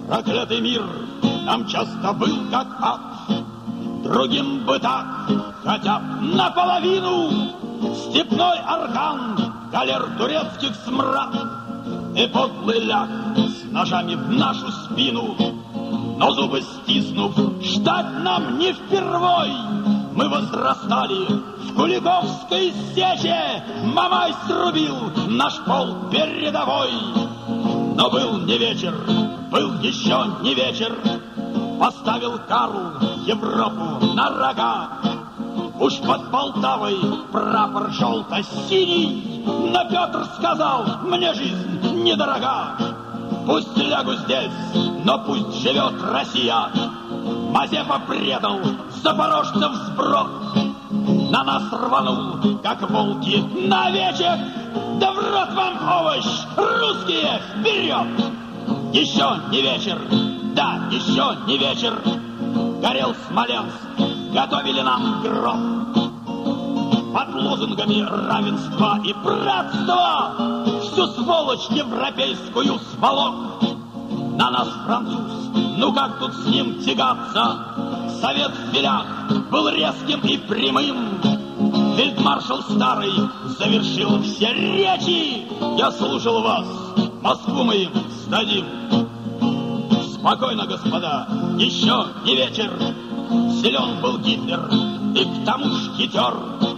Проклятый мир нам часто был как ад, другим бы так, хотя б наполовину. Степной аркан, галер турецких смрад, и подлый ляг с ножами в нашу спину. Но зубы стиснув, ждать нам не впервой. Мы возрастали в Куликовской сече, Мамай срубил наш пол передовой. Но был не вечер, был еще не вечер, поставил Карл Европу на рога. Уж под Полтавой прапор желто-синий, но Петр сказал, мне жизнь недорога. Пусть лягу здесь, но пусть живет Россия. Мазепа предал запорожцев сброд, на нас рванул, как волки, навечек. Да в рот вам овощ, русские, вперед! Еще не вечер, да, еще не вечер. Горел Смоленск, готовили нам гроб. Под лозунгами равенства и братства всю сволочь европейскую сволок. На нас француз, ну как тут с ним тягаться? Совет в филях был резким и прямым. Фельдмаршал Старый завершил все речи. Я слушал вас, Москву мы им сдадим. Спокойно, господа, еще не вечер. Силен был Гитлер и к тому ж хитер.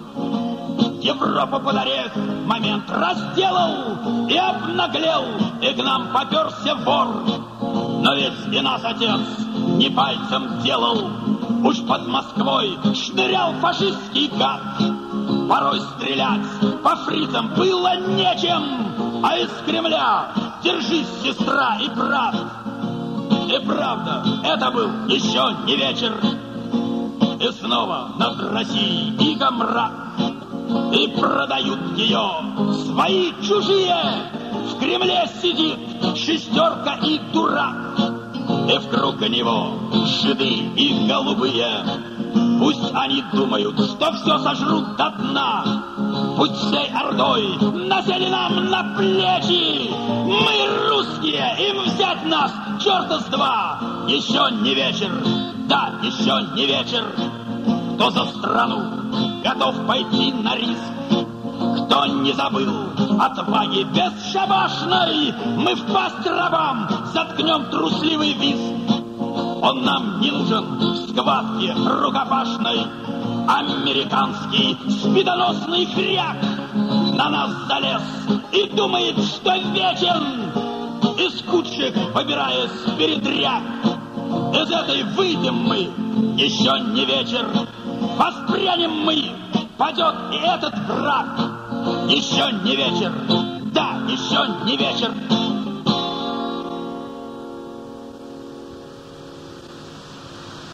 Европу под орех момент разделал и обнаглел, и к нам поперся вор. Но ведь и нас отец не пальцем делал. Уж под Москвой шнырял фашистский гад. Порой стрелять по фрицам было нечем, а из Кремля держись, сестра и брат. И правда, это был еще не вечер. И снова над Россией иго мрак. И продают ее свои чужие. В Кремле сидит шестерка и дурак. И вкруг него жиды и голубые. Пусть они думают, что все сожрут до дна. Пусть всей ордой насели нам на плечи. Мы русские, им взять нас черта с два. Еще не вечер, да, еще не вечер. Кто за страну готов пойти на риск, кто не забыл отваги бесшабашной, мы в пасть рабам заткнем трусливый визг. Он нам не нужен в схватке рукопашной. Американский спидоносный хряк на нас залез и думает, что вечен. Из кучек, побираясь, передряг. Из этой выйдем мы, еще не вечер. Воспрянем мы, падет и этот враг. Еще не вечер, да, еще не вечер.